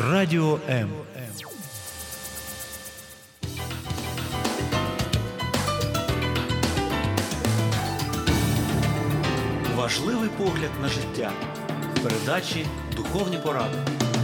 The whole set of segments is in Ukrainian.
Радіо М. Важливий погляд на життя. В передачі «Духовні поради».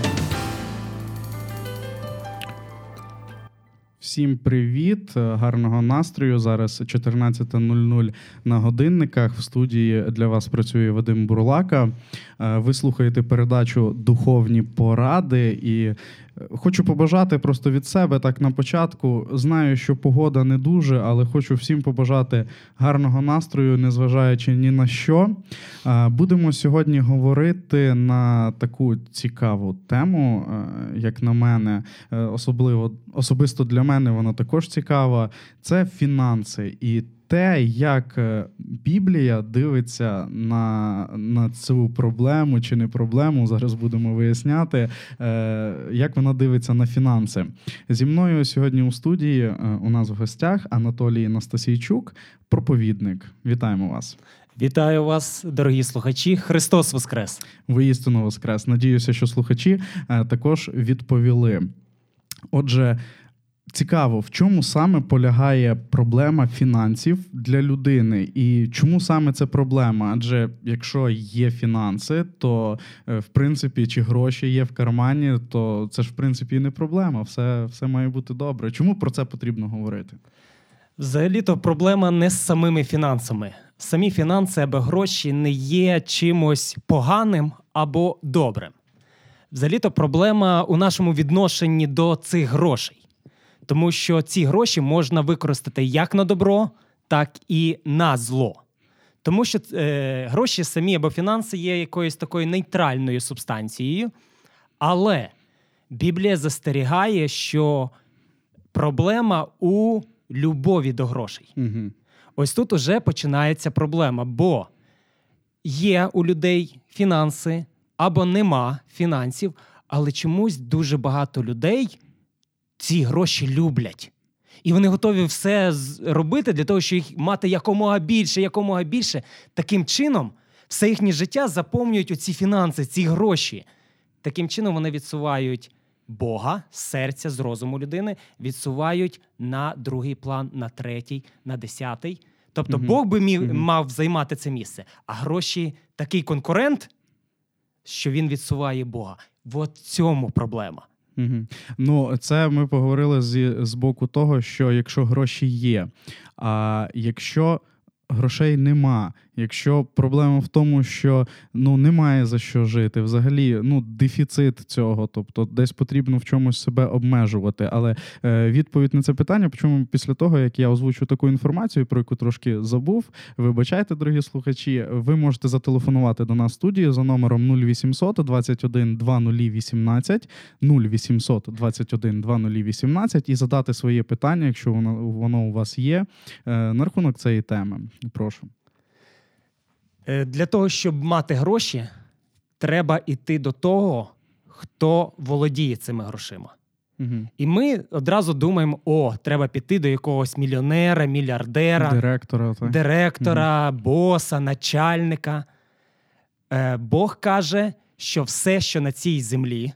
Всім привіт, гарного настрою. Зараз 14:00 на годинниках. В студії для вас працює Вадим Бурлака. Ви слухаєте передачу «Духовні поради». І хочу побажати просто від себе так на початку. Знаю, що погода не дуже, але хочу всім побажати гарного настрою, незважаючи ні на що. Будемо сьогодні говорити на таку цікаву тему, як на мене, особисто для мене вона також цікава. Це фінанси і те, як Біблія дивиться на цю проблему чи не проблему, зараз будемо виясняти, як вона дивиться на фінанси. Зі мною сьогодні у студії у нас в гостях Анатолій Настасійчук, проповідник. Вітаємо вас. Вітаю вас, дорогі слухачі. Христос Воскрес! Воістину Воскрес. Надіюся, що слухачі також відповіли. Отже, цікаво, в чому саме полягає проблема фінансів для людини і чому саме це проблема? Адже якщо є фінанси, то, в принципі, чи гроші є в кармані, то це ж, в принципі, і не проблема. Все має бути добре. Чому про це потрібно говорити? Взагалі-то проблема не з самими фінансами. Самі фінанси або гроші не є чимось поганим або добрим. Взагалі-то проблема у нашому відношенні до цих грошей. Тому що ці гроші можна використати як на добро, так і на зло. Тому що гроші самі або фінанси є якоюсь такою нейтральною субстанцією. Але Біблія застерігає, що проблема у любові до грошей. Угу. Ось тут уже починається проблема, бо є у людей фінанси або нема фінансів, але чомусь дуже багато людей ці гроші люблять. І вони готові все робити для того, щоб їх мати якомога більше. Таким чином, все їхнє життя заповнюють оці фінанси, ці гроші. Таким чином вони відсувають Бога з серця, з розуму людини, відсувають на другий план, на третій, на 10-й. Тобто Бог би мав займати це місце. А гроші – такий конкурент, що він відсуває Бога. От в цьому проблема. Угу. Ну, це ми поговорили з боку того, що якщо гроші є, а якщо грошей нема, якщо проблема в тому, що немає за що жити, взагалі дефіцит цього, тобто десь потрібно в чомусь себе обмежувати. Але відповідь на це питання, причому після того, як я озвучу таку інформацію, про яку трошки забув, вибачайте, дорогі слухачі, ви можете зателефонувати до нас в студію за номером 0800 21 2018, 0800 21 2018 і задати своє питання, якщо воно у вас є, на рахунок цієї теми. Прошу. Для того, щоб мати гроші, треба йти до того, хто володіє цими грошима. Угу. І ми одразу думаємо, треба піти до якогось мільйонера, мільярдера, директора, боса, начальника. Бог каже, що все, що на цій землі,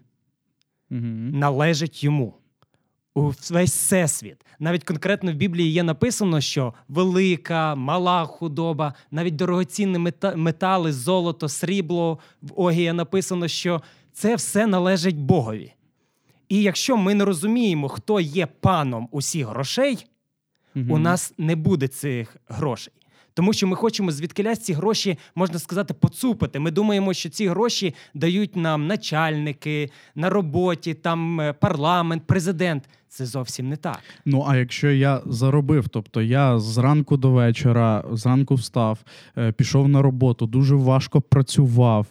належить йому. Весь всесвіт. Навіть конкретно в Біблії є написано, що велика, мала худоба, навіть дорогоцінні метали, золото, срібло, в Огія написано, що це все належить Богові. І якщо ми не розуміємо, хто є паном усіх грошей, у нас не буде цих грошей. Тому що ми хочемо звідкилясь ці гроші, можна сказати, поцупити. Ми думаємо, що ці гроші дають нам начальники, на роботі, там парламент, президент. Це зовсім не так. А якщо я заробив, тобто я зранку до вечора, зранку встав, пішов на роботу, дуже важко працював,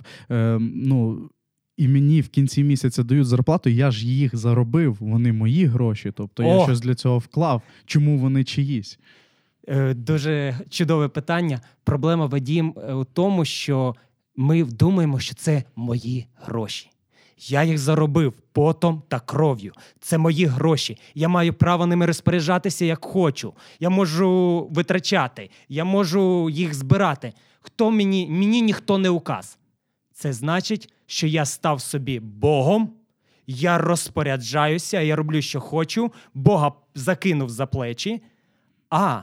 і мені в кінці місяця дають зарплату, я ж їх заробив, вони мої гроші, тобто я щось для цього вклав. Чому вони чиїсь? Дуже чудове питання. Проблема, Вадім, у тому, що ми думаємо, що це мої гроші. Я їх заробив потом та кров'ю. Це мої гроші. Я маю право ними розпоряджатися, як хочу. Я можу витрачати, я можу їх збирати. Мені ніхто не указ. Це значить, що я став собі Богом я розпоряджаюся, я роблю, що хочу, Бога закинув за плечі, а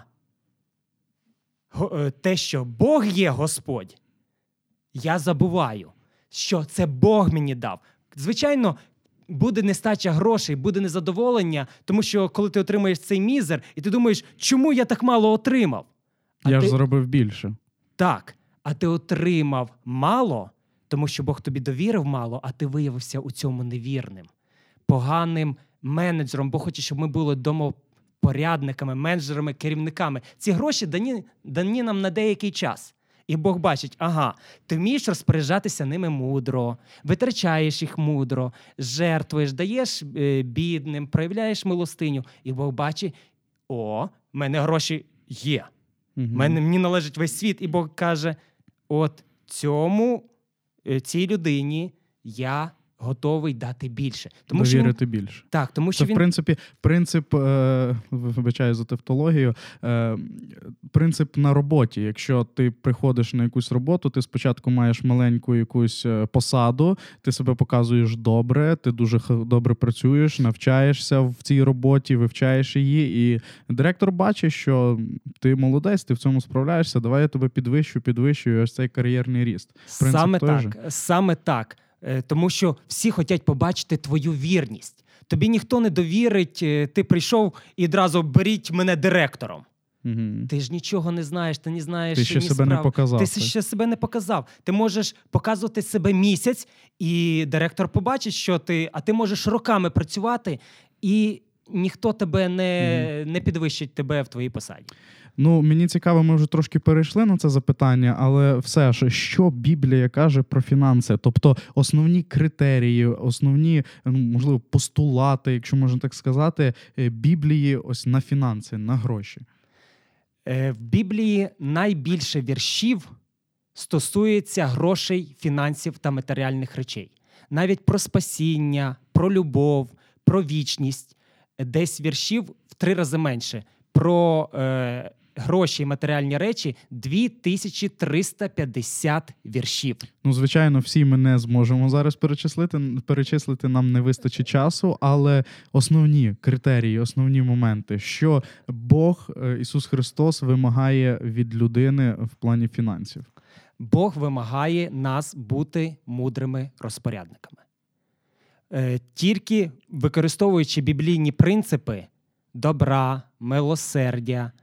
те, що Бог є Господь, я забуваю, що це Бог мені дав. Звичайно, буде нестача грошей, буде незадоволення, тому що коли ти отримаєш цей мізер, і ти думаєш, чому я так мало отримав? Я ж зробив більше. Так, а ти отримав мало, тому що Бог тобі довірив мало, а ти виявився у цьому невірним, поганим менеджером. Бог хоче, щоб ми були домопорядниками, менеджерами, керівниками. Ці гроші дані нам на деякий час. І Бог бачить, ага, ти вмієш розпоряджатися ними мудро, витрачаєш їх мудро, жертвуєш, даєш бідним, проявляєш милостиню. І Бог бачить, в мене гроші є. Мені належить весь світ. І Бог каже, от цій людині я готовий дати більше. Тому довірити більше. Так, тому що це, в принципі, принцип, вибачаю за тавтологію, принцип на роботі. Якщо ти приходиш на якусь роботу, ти спочатку маєш маленьку якусь посаду, ти себе показуєш добре, ти дуже добре працюєш, навчаєшся в цій роботі, вивчаєш її, і директор бачить, що ти молодець, ти в цьому справляєшся, давай я тебе підвищую, ось цей кар'єрний ріст. Саме так. Тому що всі хочуть побачити твою вірність. Тобі ніхто не довірить, ти прийшов і одразу беріть мене директором. Ти ж нічого не знаєш, ти не знаєш ні справ. Ти ще себе не показав. Ти можеш показувати себе місяць, і директор побачить, що а ти можеш роками працювати, і ніхто тебе не підвищить тебе в твоїй посаді. Мені цікаво, ми вже трошки перейшли на це запитання, але все ж, що Біблія каже про фінанси? Тобто основні критерії, основні, можливо, постулати, якщо можна так сказати, Біблії ось на фінанси, на гроші. В Біблії найбільше віршів стосується грошей, фінансів та матеріальних речей. Навіть про спасіння, про любов, про вічність. Десь віршів в 3 рази менше. Про гроші і матеріальні речі 2350 віршів. Звичайно, всі ми не зможемо зараз перечислити, нам не вистачить часу, але основні критерії, основні моменти, що Бог, Ісус Христос, вимагає від людини в плані фінансів. Бог вимагає нас бути мудрими розпорядниками. Тільки використовуючи біблійні принципи добра, милосердя,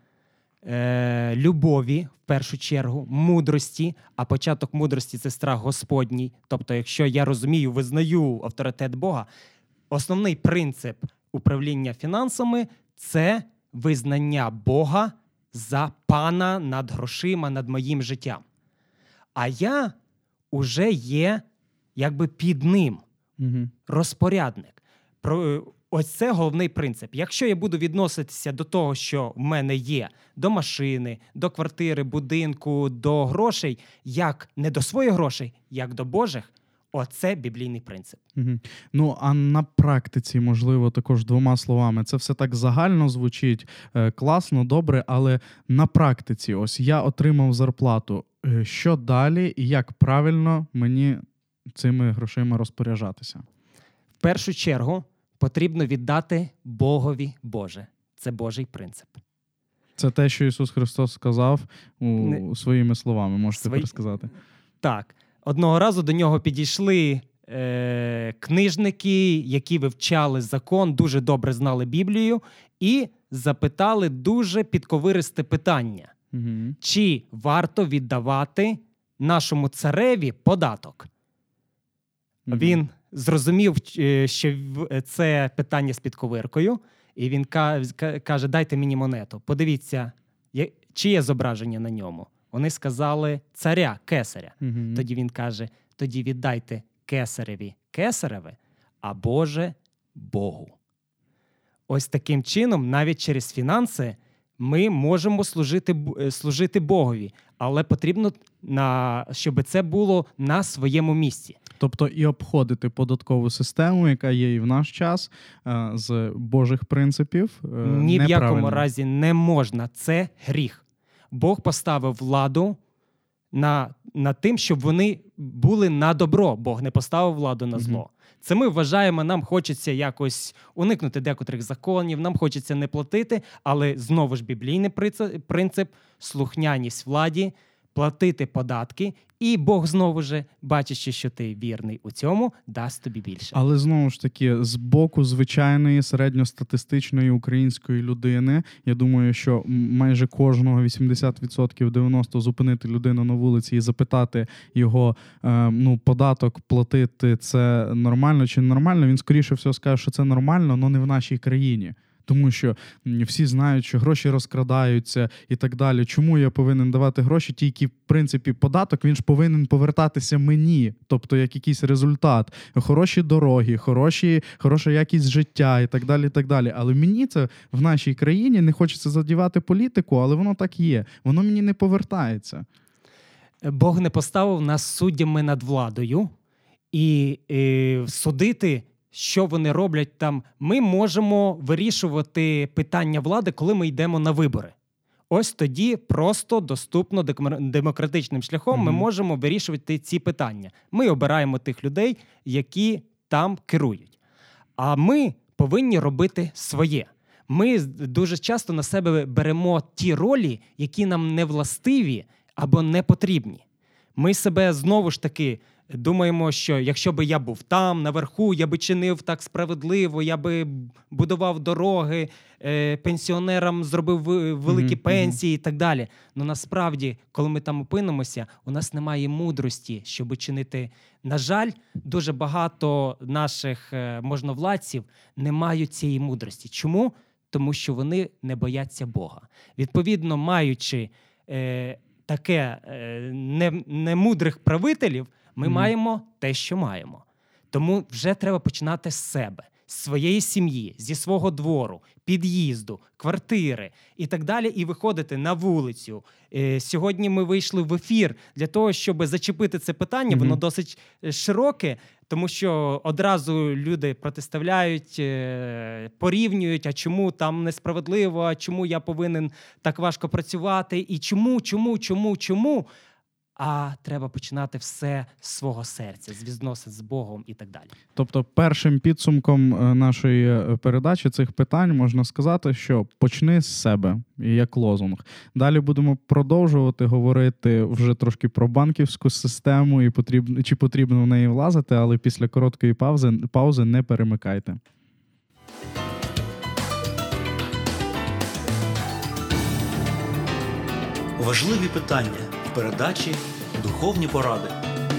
любові, в першу чергу, мудрості, а початок мудрості – це страх Господній. Тобто, якщо я розумію, визнаю авторитет Бога, основний принцип управління фінансами – це визнання Бога за пана над грошима, над моїм життям. А я уже є якби під ним, розпорядник. Ось це головний принцип. Якщо я буду відноситися до того, що в мене є, до машини, до квартири, будинку, до грошей, як не до своїх грошей, як до Божих, оце біблійний принцип. А на практиці, можливо, також 2 словами. Це все так загально звучить, класно, добре, але на практиці, ось я отримав зарплату. Що далі і як правильно мені цими грошима розпоряджатися? В першу чергу, потрібно віддати Богові Боже. Це Божий принцип. Це те, що Ісус Христос сказав своїми словами, можете пересказати. Так. Одного разу до нього підійшли книжники, які вивчали закон, дуже добре знали Біблію, і запитали дуже підковиристе питання. Чи варто віддавати нашому цареві податок? Він зрозумів, що це питання з підковиркою, і він каже, дайте мені монету. Подивіться, чиє зображення на ньому. Вони сказали царя, кесаря. Тоді він каже, тоді віддайте кесареві кесареве, а Боже Богу. Ось таким чином, навіть через фінанси, ми можемо служити Богові, але потрібно, щоб це було на своєму місці. Тобто і обходити податкову систему, яка є і в наш час, з Божих принципів, ні в якому разі не можна. Це гріх. Бог поставив владу над тим, щоб вони були на добро. Бог не поставив владу на зло. Це ми вважаємо, нам хочеться якось уникнути декотрих законів, нам хочеться не платити, але знову ж біблійний принцип – слухняність владі, платити податки, і Бог знову ж, бачачи, що ти вірний у цьому, дасть тобі більше. Але знову ж таки, з боку звичайної середньостатистичної української людини, я думаю, що майже кожного 80%, 90% зупинити людину на вулиці і запитати його, податок платити, це нормально чи не нормально, він скоріше всього скаже, що це нормально, але не в нашій країні. Тому що всі знають, що гроші розкрадаються і так далі. Чому я повинен давати гроші? Тільки, в принципі, податок, він ж повинен повертатися мені, тобто як якийсь результат. Хороші дороги, хороша якість життя і так далі, і так далі. Але мені це в нашій країні, не хочеться задівати політику, але воно так є. Воно мені не повертається. Бог не поставив нас суддями над владою і судити, що вони роблять там. Ми можемо вирішувати питання влади, коли ми йдемо на вибори. Ось тоді просто, доступно, демократичним шляхом ми можемо вирішувати ці питання. Ми обираємо тих людей, які там керують. А ми повинні робити своє. Ми дуже часто на себе беремо ті ролі, які нам не властиві або не потрібні. Ми себе знову ж таки думаємо, що якщо би я був там, наверху, я би чинив так справедливо, я би будував дороги, пенсіонерам зробив великі пенсії і так далі. Но насправді, коли ми там опинимося, у нас немає мудрості, щоб чинити. На жаль, дуже багато наших можновладців не мають цієї мудрості. Чому? Тому що вони не бояться Бога. Відповідно, маючи таке немудрих правителів, ми маємо те, що маємо. Тому вже треба починати з себе, з своєї сім'ї, зі свого двору, під'їзду, квартири і так далі, і виходити на вулицю. Сьогодні ми вийшли в ефір для того, щоб зачепити це питання. Воно досить широке, тому що одразу люди протиставляють, порівнюють, а чому там несправедливо, а чому я повинен так важко працювати, і чому. А треба починати все з свого серця, з відносин з Богом і так далі. Тобто першим підсумком нашої передачі цих питань можна сказати, що почни з себе, як лозунг. Далі будемо продовжувати говорити вже трошки про банківську систему і чи потрібно в неї влазити, але після короткої паузи не перемикайте. Важливі питання в передачі «Духовні поради».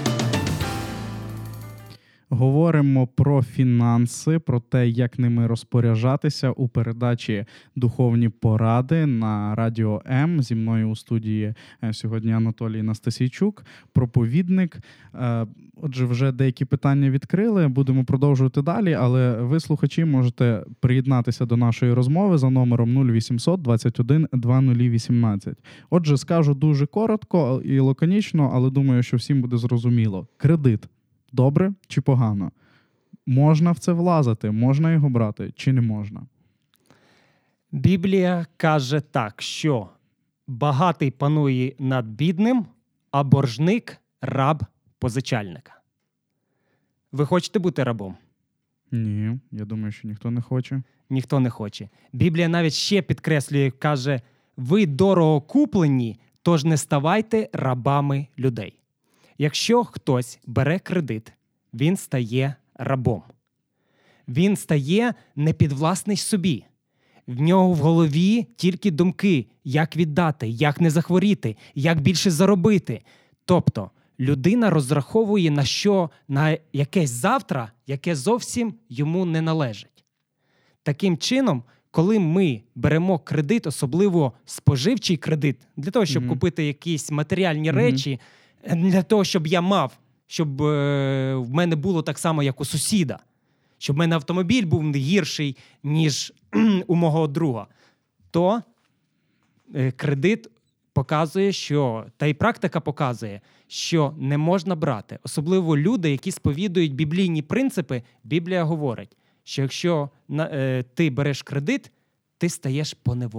Говоримо про фінанси, про те, як ними розпоряджатися у передачі «Духовні поради» на Радіо М. Зі мною у студії сьогодні Анатолій Настасійчук, проповідник. Отже, вже деякі питання відкрили, будемо продовжувати далі, але ви, слухачі, можете приєднатися до нашої розмови за номером 0800 21 2018. Отже, скажу дуже коротко і лаконічно, але думаю, що всім буде зрозуміло. Кредит. Добре чи погано? Можна в це влазити? Можна його брати чи не можна? Біблія каже так, що багатий панує над бідним, а боржник – раб позичальника. Ви хочете бути рабом? Ні, я думаю, що ніхто не хоче. Ніхто не хоче. Біблія навіть ще підкреслює, каже, ви дорого куплені, тож не ставайте рабами людей. Якщо хтось бере кредит, він стає рабом. Він стає непідвласний собі. В нього в голові тільки думки, як віддати, як не захворіти, як більше заробити. Тобто людина розраховує на якесь завтра, яке зовсім йому не належить. Таким чином, коли ми беремо кредит, особливо споживчий кредит, для того, щоб купити якісь матеріальні речі, для того, щоб я мав, щоб в мене було так само, як у сусіда, щоб в мене автомобіль був не гірший, ніж у мого друга, то кредит показує, та й практика показує, що не можна брати. Особливо люди, які сповідують біблійні принципи, Біблія говорить, що якщо ти береш кредит, ти стаєш поневоленим.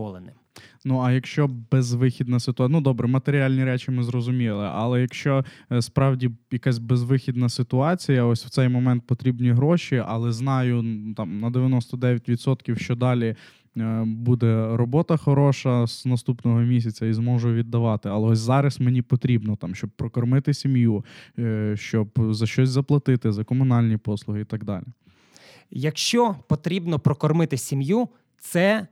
Ну, а якщо безвихідна ситуація, ну, добре, матеріальні речі ми зрозуміли, але якщо справді якась безвихідна ситуація, ось в цей момент потрібні гроші, але знаю там на 99%, що далі буде робота хороша з наступного місяця і зможу віддавати, але ось зараз мені потрібно, там, щоб прокормити сім'ю, щоб за щось заплатити, за комунальні послуги і так далі. Якщо потрібно прокормити сім'ю, це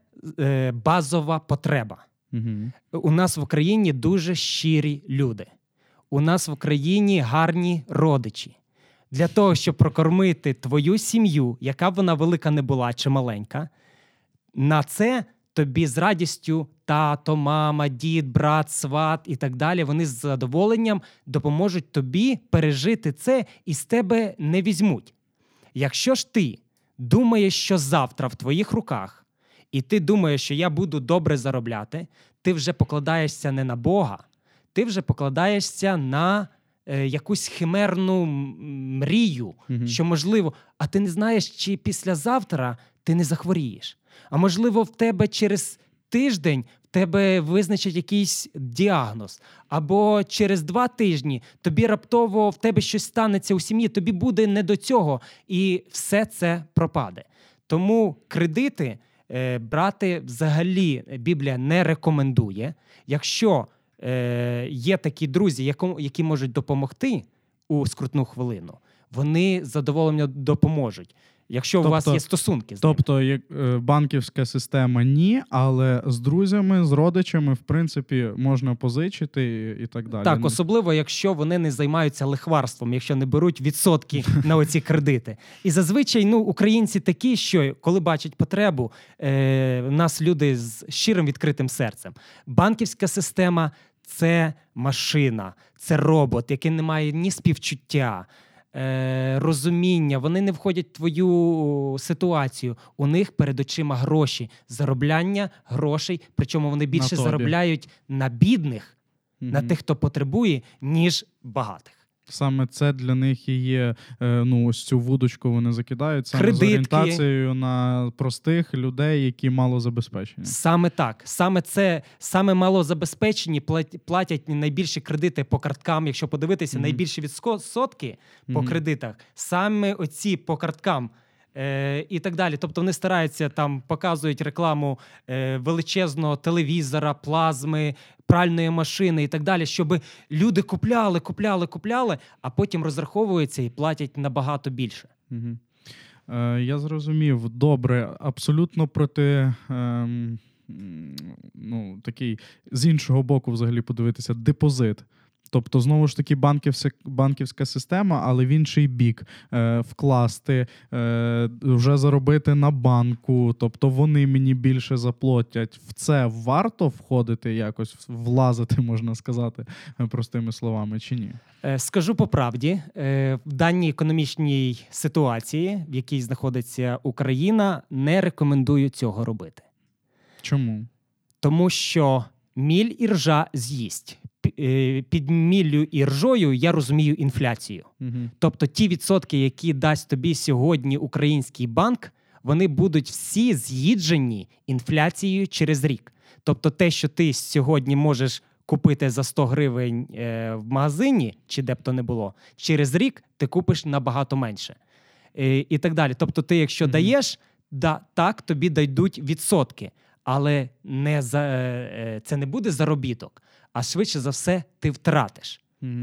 базова потреба. Угу. У нас в Україні дуже щирі люди. У нас в Україні гарні родичі. Для того, щоб прокормити твою сім'ю, яка б вона велика не була чи маленька, на це тобі з радістю тато, мама, дід, брат, сват і так далі, вони з задоволенням допоможуть тобі пережити це і з тебе не візьмуть. Якщо ж ти думаєш, що завтра в твоїх руках, і ти думаєш, що я буду добре заробляти, ти вже покладаєшся не на Бога, ти вже покладаєшся на якусь химерну мрію, що можливо, а ти не знаєш, чи післязавтра ти не захворієш. А можливо, в тебе через тиждень в тебе визначать якийсь діагноз. Або через 2 тижні тобі раптово в тебе щось станеться у сім'ї, тобі буде не до цього, і все це пропаде. Тому кредити брати взагалі Біблія не рекомендує. Якщо є такі друзі, які можуть допомогти у скрутну хвилину, вони з задоволенням допоможуть. Якщо у вас є стосунки з ними. Тобто банківська система ні, але з друзями, з родичами, в принципі, можна позичити і так далі. Так, особливо, якщо вони не займаються лихварством, якщо не беруть відсотки на оці кредити. І зазвичай, українці такі, що коли бачать потребу, у нас люди з щирим відкритим серцем. Банківська система – це машина, це робот, який не має ні співчуття, розуміння, вони не входять в твою ситуацію. У них перед очима гроші, заробляння грошей, причому вони більше заробляють на бідних, на тих, хто потребує, ніж багатих. Саме це для них і є, ось цю вудочку вони закидають, саме кредитки, з орієнтацією на простих людей, які малозабезпечені. Саме так. Саме малозабезпечені платять найбільші кредити по карткам. Якщо подивитися, найбільші відсотки по кредитах, саме оці по карткам. І так далі. Тобто вони стараються, там показують рекламу величезного телевізора, плазми, пральної машини і так далі, щоб люди купляли, а потім розраховуються і платять набагато більше. Я зрозумів. Добре. Абсолютно проти такий, з іншого боку взагалі подивитися, депозит. Тобто, знову ж таки, банківська система, але в інший бік. Вкласти, вже заробити на банку, тобто вони мені більше заплатять. В це варто входити якось, влазити, можна сказати, простими словами, чи ні? Скажу по правді, в даній економічній ситуації, в якій знаходиться Україна, не рекомендую цього робити. Чому? Тому що міль і ржа з'їсть. Під міллю і ржою я розумію інфляцію. Тобто ті відсотки, які дасть тобі сьогодні український банк, вони будуть всі з'їджені інфляцією через рік. Тобто те, що ти сьогодні можеш купити за 100 гривень в магазині, чи де б то не було, через рік ти купиш набагато менше. І так далі. Тобто ти, якщо даєш, так, тобі дайдуть відсотки. Але це не буде заробіток, а швидше за все ти втратиш.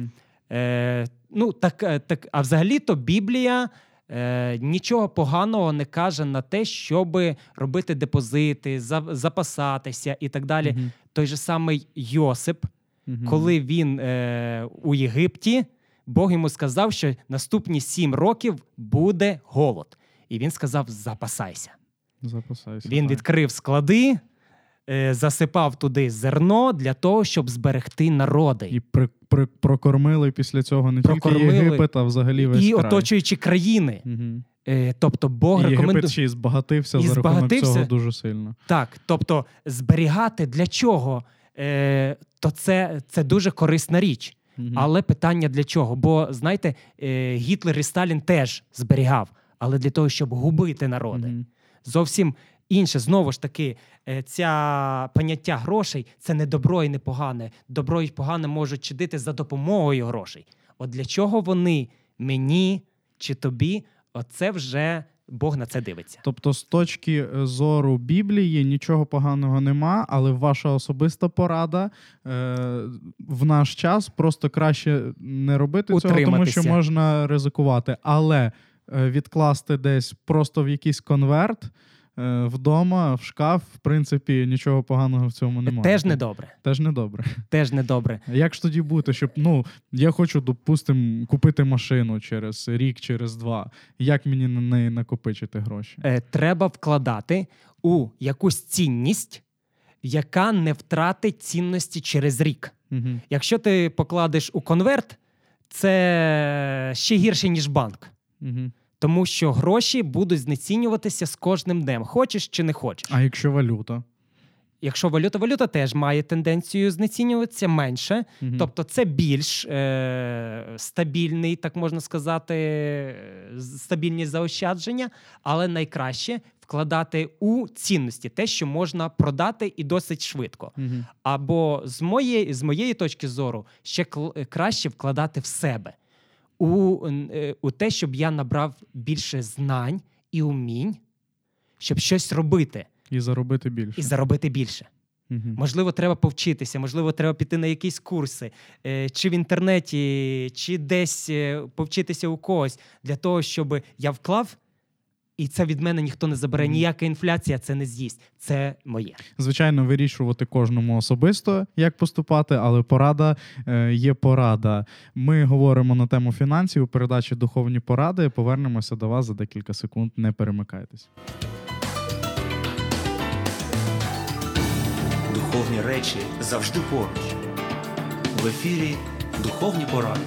А взагалі-то Біблія нічого поганого не каже на те, щоб робити депозити, запасатися і так далі. Той же самий Йосип, коли він у Єгипті, Бог йому сказав, що наступні 7 років буде голод. І він сказав: запасайся. Він відкрив склади, засипав туди зерно для того, щоб зберегти народи. І прокормили після цього не тільки Єгипет, а взагалі весь край. І оточуючі країни. Тобто Бог рекомендує... Єгипет ще й збагатився за рахунок цього дуже сильно. Так, тобто зберігати для чого? То це дуже корисна річ. Але питання для чого? Бо, знаєте, Гітлер і Сталін теж зберігав, але для того, щоб губити народи. Зовсім інше, знову ж таки, ця поняття грошей – це не добро і не погане. Добро і погане можуть чинити за допомогою грошей. От для чого вони мені чи тобі, оце вже Бог на це дивиться. Тобто з точки зору Біблії нічого поганого нема, але ваша особиста порада в наш час просто краще не робити цього, тому що можна ризикувати. Але відкласти десь просто в якийсь конверт вдома, в шкаф, в принципі, нічого поганого в цьому немає. Теж недобре. Теж недобре. Як ж тоді бути, щоб, я хочу, допустимо, купити машину через рік, через 2. Як мені на неї накопичити гроші? Треба вкладати у якусь цінність, яка не втратить цінності через рік. Угу. Якщо ти покладеш у конверт, це ще гірше, ніж банк. Угу. Тому що гроші будуть знецінюватися з кожним днем. Хочеш чи не хочеш. А якщо валюта? Якщо валюта теж має тенденцію знецінюватися менше. Угу. Тобто це більш стабільний, так можна сказати, стабільні заощадження. Але найкраще вкладати у цінності. Те, що можна продати і досить швидко. Угу. Або з моєї точки зору, ще краще вкладати в себе. У те, щоб я набрав більше знань і умінь, щоб щось робити. І заробити більше. Угу. Можливо, треба повчитися, можливо, треба піти на якісь курси, чи в інтернеті, чи десь повчитися у когось, для того, щоб я вклав, і це від мене ніхто не забере, ніяка інфляція це не з'їсть. Це моє. Звичайно, вирішувати кожному особисто, як поступати, але порада є порада. Ми говоримо на тему фінансів у передачі «Духовні поради». Повернемося до вас за декілька секунд. Не перемикайтесь. Духовні речі завжди поруч. В ефірі «Духовні поради».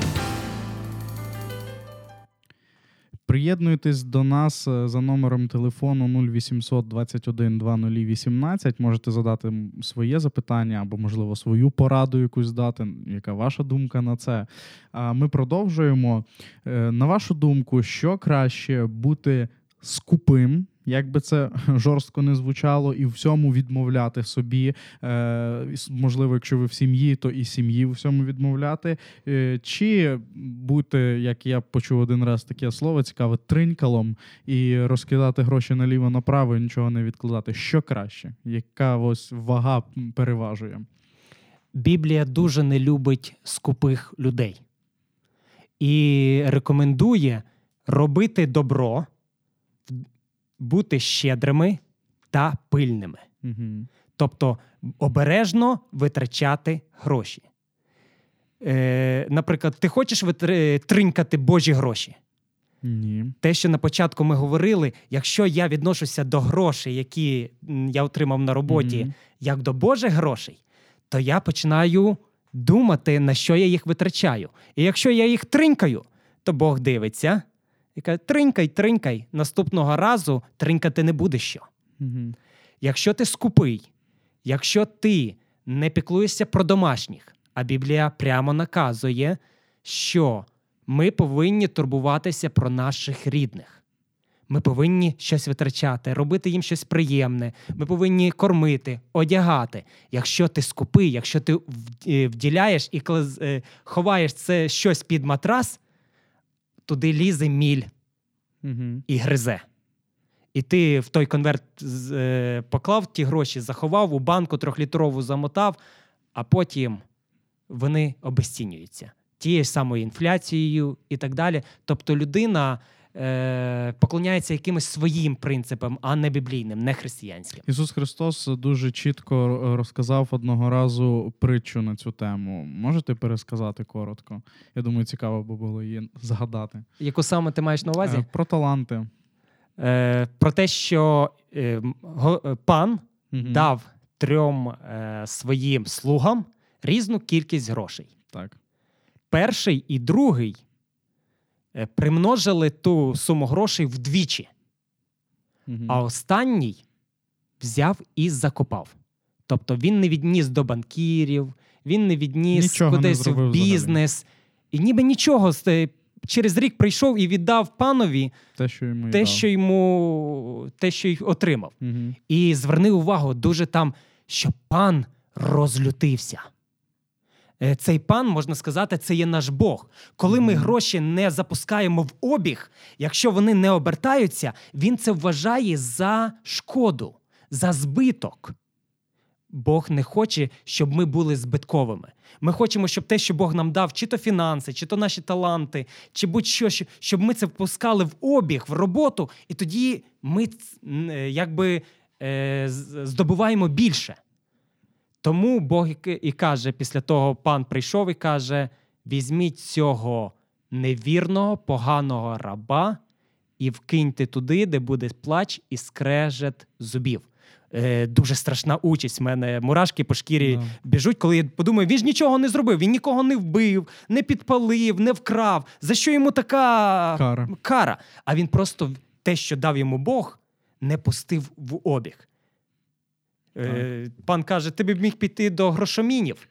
Приєднуйтесь до нас за номером телефону 0800 21 2018. Можете задати своє запитання або, можливо, свою пораду якусь дати. Яка ваша думка на це? А ми продовжуємо. На вашу думку, що краще бути скупим, як би це жорстко не звучало, і всьому відмовляти собі. Можливо, якщо ви в сім'ї, то і сім'ї всьому відмовляти. Чи бути, як я почув один раз таке слово цікаве, тринькалом і розкидати гроші наліво-направо і нічого не відкладати. Що краще? Яка ось вага переважує? Біблія дуже не любить скупих людей. І рекомендує робити добро, бути щедрими та пильними. Угу. Тобто обережно витрачати гроші. Наприклад, ти хочеш тринькати Божі гроші? Ні. Те, що на початку ми говорили, якщо я відношуся до грошей, які я отримав на роботі, як до Божих грошей, то я починаю думати, на що я їх витрачаю. І якщо я їх тринькаю, то Бог дивиться і каже, тринькай, наступного разу тринькати не буде що. Угу. Якщо ти скупий, якщо ти не піклуєшся про домашніх, а Біблія прямо наказує, що ми повинні турбуватися про наших рідних. Ми повинні щось витрачати, робити їм щось приємне. Ми повинні кормити, одягати. Якщо ти скупий, якщо ти вділяєш і ховаєш це щось під матрас, туди лізе міль і гризе. І ти в той конверт поклав ті гроші, заховав, у банку 3-літрову замотав, а потім вони обезцінюються. Тією ж самою інфляцією і так далі. Тобто людина поклоняється якимось своїм принципам, а не біблійним, не християнським. Ісус Христос дуже чітко розказав одного разу притчу на цю тему. Можете пересказати коротко? Я думаю, цікаво би було її згадати. Яку саме ти маєш на увазі? Про таланти. Про те, що пан дав 3 своїм слугам різну кількість грошей. Так. Перший і другий примножили ту суму грошей вдвічі. А останній взяв і закопав. Тобто він не відніс до банкірів, він не відніс кудись в бізнес. І ніби нічого через рік прийшов і віддав панові те, що й отримав. Угу. І зверни увагу дуже там, що пан розлютився. Цей пан, можна сказати, це є наш Бог. Коли ми гроші не запускаємо в обіг, якщо вони не обертаються, він це вважає за шкоду, за збиток. Бог не хоче, щоб ми були збитковими. Ми хочемо, щоб те, що Бог нам дав, чи то фінанси, чи то наші таланти, чи будь-що, щоб ми це впускали в обіг, в роботу, і тоді ми здобуваємо більше. Тому Бог і каже, після того пан прийшов і каже: візьміть цього невірного, поганого раба і вкиньте туди, де буде плач і скрежет зубів. Дуже страшна участь. В мене мурашки по шкірі біжуть, коли я подумаю, він ж нічого не зробив, він нікого не вбив, не підпалив, не вкрав. За що йому така кара? А він просто те, що дав йому Бог, не пустив в обіг. Пан каже, ти б міг піти до грошомінів.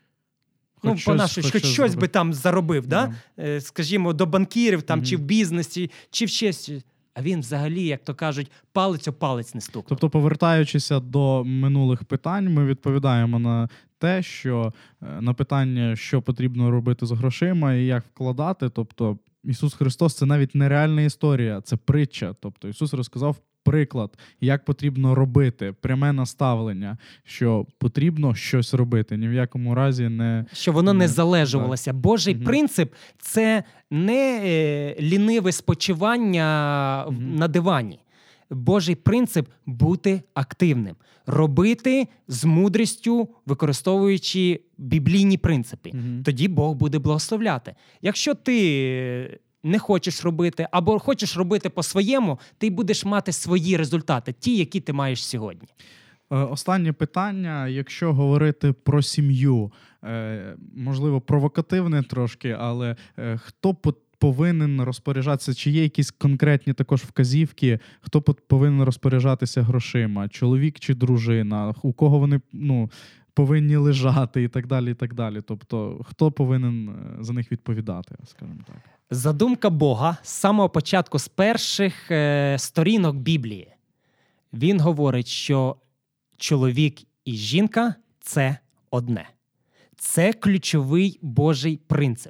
Хоч щось би там заробив, да? Скажімо, до банкірів там, чи в бізнесі, чи в щось. А він взагалі, як то кажуть, палець о палець не стукнув. Тобто, повертаючися до минулих питань, ми відповідаємо на те, що на питання, що потрібно робити з грошима і як вкладати. Тобто, Ісус Христос – це навіть не реальна історія, це притча. Тобто, Ісус розказав приклад, як потрібно робити, пряме наставлення, що потрібно щось робити, ні в якому разі не... Що воно не залежувалося. Божий принцип – це не ліниве спочивання на дивані. Божий принцип – бути активним. Робити з мудрістю, використовуючи біблійні принципи. Тоді Бог буде благословляти. Якщо ти не хочеш робити, або хочеш робити по-своєму, ти будеш мати свої результати, ті, які ти маєш сьогодні. Останнє питання, якщо говорити про сім'ю, можливо, провокативне трошки, але хто повинен розпоряджатися, чи є якісь конкретні також вказівки, хто повинен розпоряджатися грошима, чоловік чи дружина, у кого вони, повинні лежати і так далі, і так далі. Тобто, хто повинен за них відповідати, скажімо так. Задумка Бога з самого початку, з перших сторінок Біблії, він говорить, що чоловік і жінка – це одне. Це ключовий Божий принцип.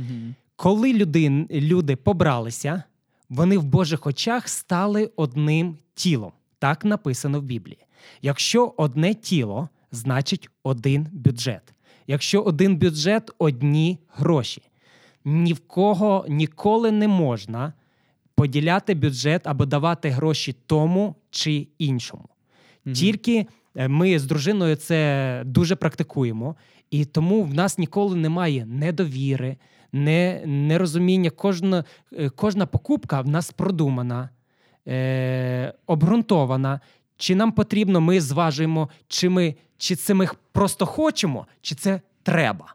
Коли люди побралися, вони в Божих очах стали одним тілом. Так написано в Біблії. Якщо одне тіло, значить один бюджет. Якщо один бюджет – одні гроші. Ні в кого ніколи не можна поділяти бюджет або давати гроші тому чи іншому. Тільки ми з дружиною це дуже практикуємо, і тому в нас ніколи немає недовіри, нерозуміння. Кожна покупка в нас продумана, обґрунтована. Чи нам потрібно, ми зважуємо, чи це ми просто хочемо, чи це треба.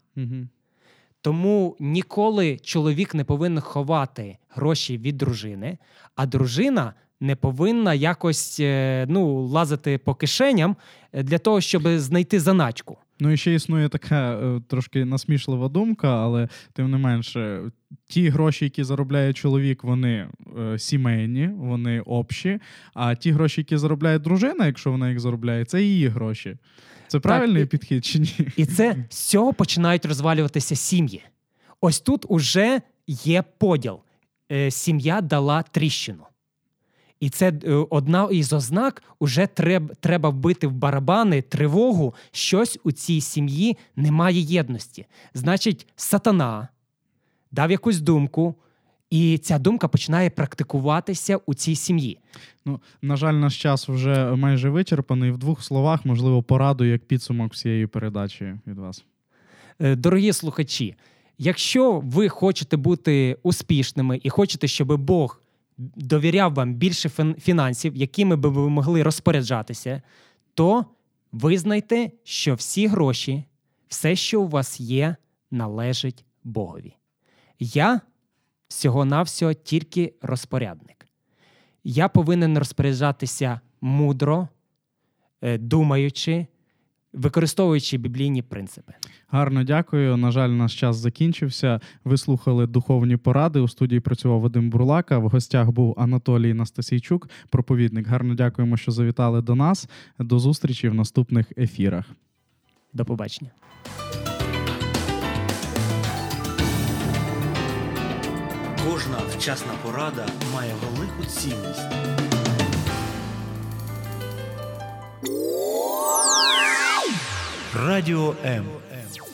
Тому ніколи чоловік не повинен ховати гроші від дружини, а дружина не повинна якось лазити по кишеням для того, щоб знайти заначку. І ще існує така трошки насмішлива думка, але тим не менше, ті гроші, які заробляє чоловік, вони сімейні, вони общі, а ті гроші, які заробляє дружина, якщо вона їх заробляє, це її гроші. Це правильний підхід чи ні? І це з цього починають розвалюватися сім'ї. Ось тут уже є поділ. Сім'я дала тріщину. І це одна із ознак, уже треба вбити в барабани, тривогу, щось у цій сім'ї немає єдності. Значить, сатана дав якусь думку, і ця думка починає практикуватися у цій сім'ї. На жаль, наш час вже майже вичерпаний. В двох словах, можливо, пораду як підсумок всієї передачі від вас. Дорогі слухачі, якщо ви хочете бути успішними і хочете, щоб Бог довіряв вам більше фінансів, якими би ви могли розпоряджатися, то визнайте, що всі гроші, все, що у вас є, належить Богові. Я всього-навсього тільки розпорядник. Я повинен розпоряджатися мудро, думаючи, використовуючи біблійні принципи. Гарно дякую. На жаль, наш час закінчився. Ви слухали «Духовні поради». У студії працював Вадим Бурлака. В гостях був Анатолій Настасійчук, проповідник. Гарно дякуємо, що завітали до нас. До зустрічі в наступних ефірах. До побачення. Кожна вчасна порада має велику цінність. Радіо М.